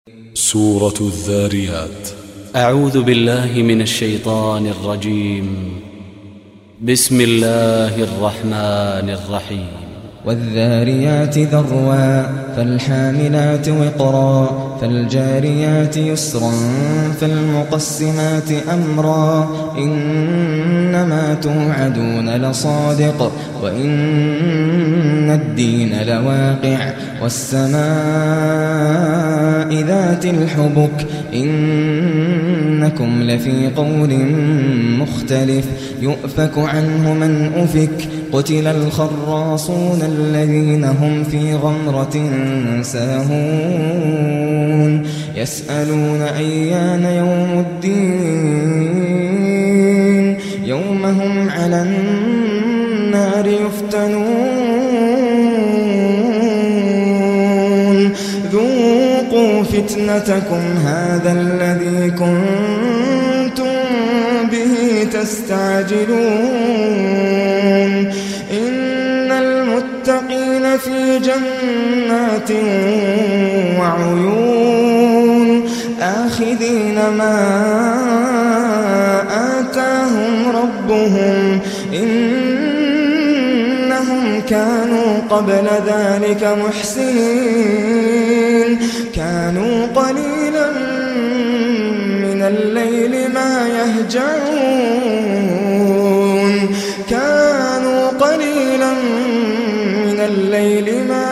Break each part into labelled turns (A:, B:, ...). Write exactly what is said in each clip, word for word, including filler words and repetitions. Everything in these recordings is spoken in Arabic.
A: سورة الذاريات.
B: أعوذ بالله من الشيطان الرجيم. بسم الله الرحمن الرحيم.
C: والذاريات ذروا فالحاملات وقرا فالجاريات يسرا فالمقسمات أمرا إنما توعدون لصادق وإن الدين لواقع والسماء ذات الحبك إنكم لفي قول مختلف يؤفك عنه من أفك قتل الخراصون الذين هم في غمرة ساهون يسألون أيان يوم الدين يوم هم على النار يفتنون ذوقوا فتنتكم هذا الذي كنتم به تستعجلون إن المتقين في جنات وعيون آخذين ما آتاهم ربهم إنهم كانوا قبل ذلك محسنين كانوا قليلا من الليل ما يهجعون كانوا قليلا من الليل ما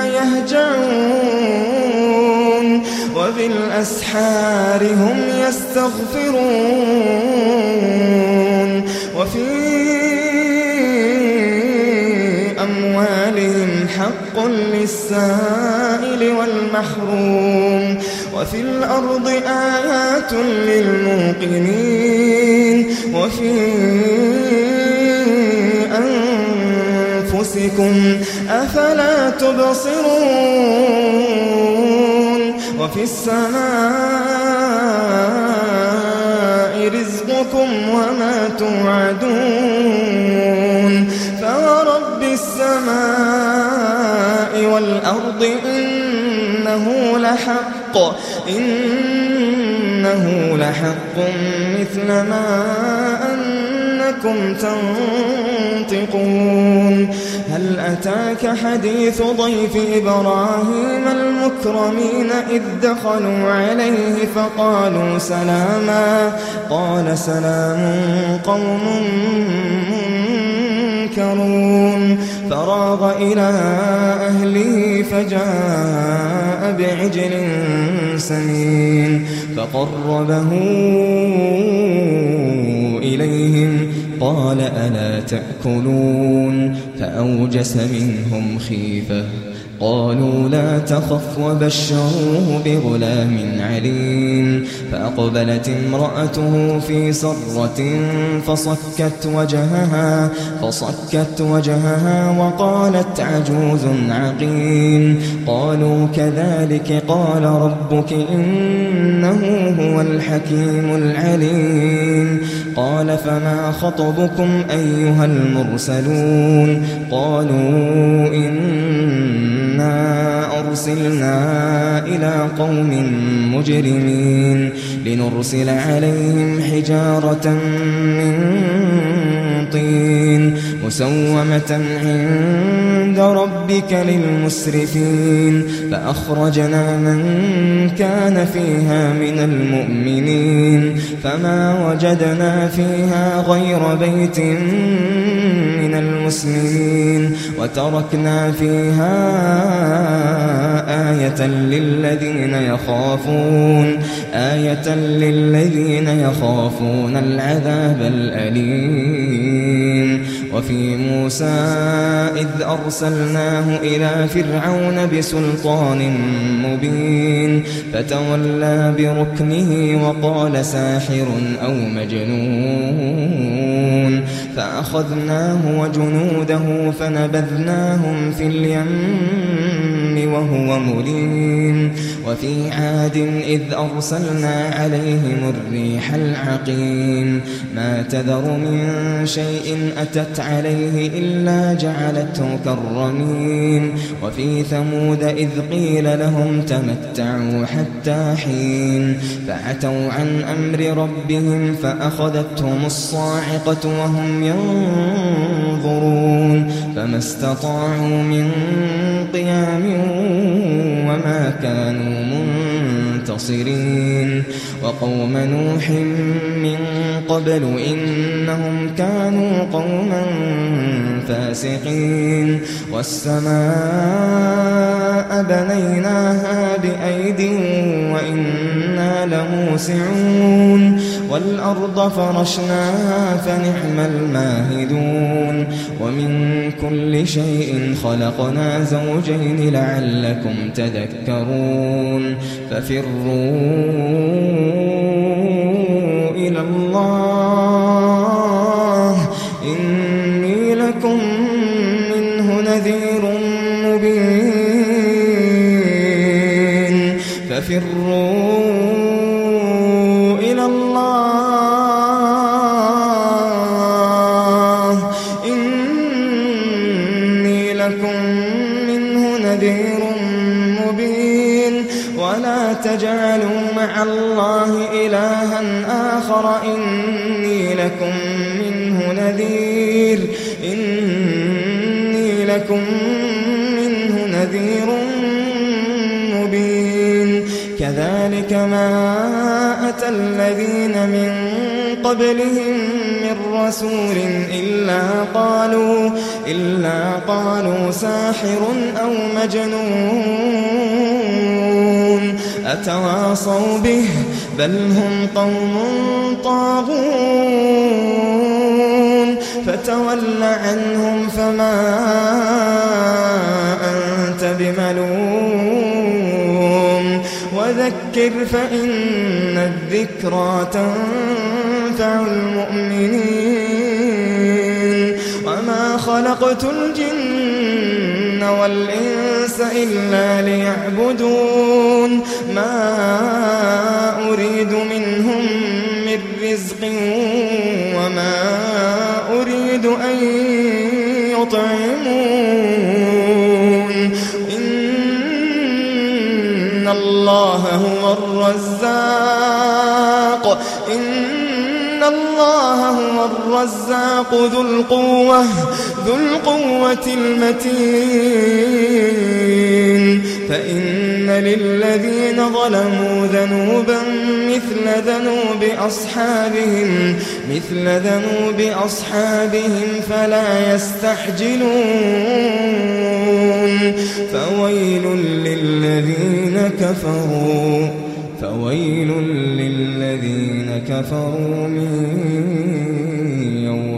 C: يهجعون وبالأسحار هم يستغفرون وفي أموالهم حق للسائل والمحروم وفي الأرض آيات للموقنين وفي أنفسكم أفلا تبصرون وفي السماء رزقكم وما توعدون فورب السماء والأرض إنه لحق إنه لحق مثل ما أنكم تنطقون هل أتاك حديث ضيف إبراهيم المكرمين إذ دخلوا عليه فقالوا سلاما قال سلام قوم منكرون فراغ إلى أهله فجاء بعجل سمين فقربه إليهم قال ألا تأكلون فأوجس منهم خيفة قالوا لا تخف وبشروه بغلام عليم فأقبلت امرأته في صرة فصكت وجهها فصكت وجهها وقالت عجوز عقيم قالوا كذلك قال ربك إنه هو الحكيم العليم قال فما خطبكم أيها المرسلون قالوا إنا أرسلنا إلى قوم مجرمين لنرسل عليهم حجارة من طين مسومة عند ربك للمسرفين فأخرجنا من كان فيها من المؤمنين فما وجدنا فيها غير بيت من المسلمين وتركنا فيها آية للذين يخافون آية للذين يخافون العذاب الأليم وفي موسى إذ أرسلناه إلى فرعون بسلطان مبين فتولى بركنه وقال ساحر أو مجنون فأخذناه وجنوده فنبذناهم في اليم وهو مليم وفي عاد إذ أرسلنا عليهم الريح العقيم ما تذر من شيء أتت عليه إلا جعلته كالرميم وفي ثمود إذ قيل لهم تمتعوا حتى حين فعتوا عن أمر ربهم فأخذتهم الصاعقة وهم ينظرون فما استطاعوا من قيام وما كانوا منتصرين وقوم نوح من قبل إنهم كانوا قوما فاسقين والسماء بنيناها بأيد وإنا لموسعون والأرض فرشناها فنعم الماهدون ومن كل شيء خلقنا زوجين لعلكم تذكرون ففروا إلى الله إني لكم منه نذير مبين ففروا إلى الله إني لكم منه نذير مبين ولا تجعلوا مع الله إلها آخر إني لكم منه نذير إني لكم منه نذير مبين كذلك ما أتى الذين من قبلهم من رسول إلا قالوا إلا قالوا ساحر أو مجنون أتواصوا به بل هم قوم طاغون فتول عنهم فما أنت بملوم وذكر فإن الذكرى تنفع المؤمنين وما خلقت الجن والإنس إلا ليعبدون ما أريد منهم من رزق وما أريد أن يطعمون إن الله هو الرزاق إن الله هو الرزاق ذو القوة ذو القوة المتين فإن للذين ظلموا ذنوبا مثل ذنوب أصحابهم مثل ذنوب أصحابهم فلا يستعجلون فويل للذين كفروا فويل للذين كفروا من يوم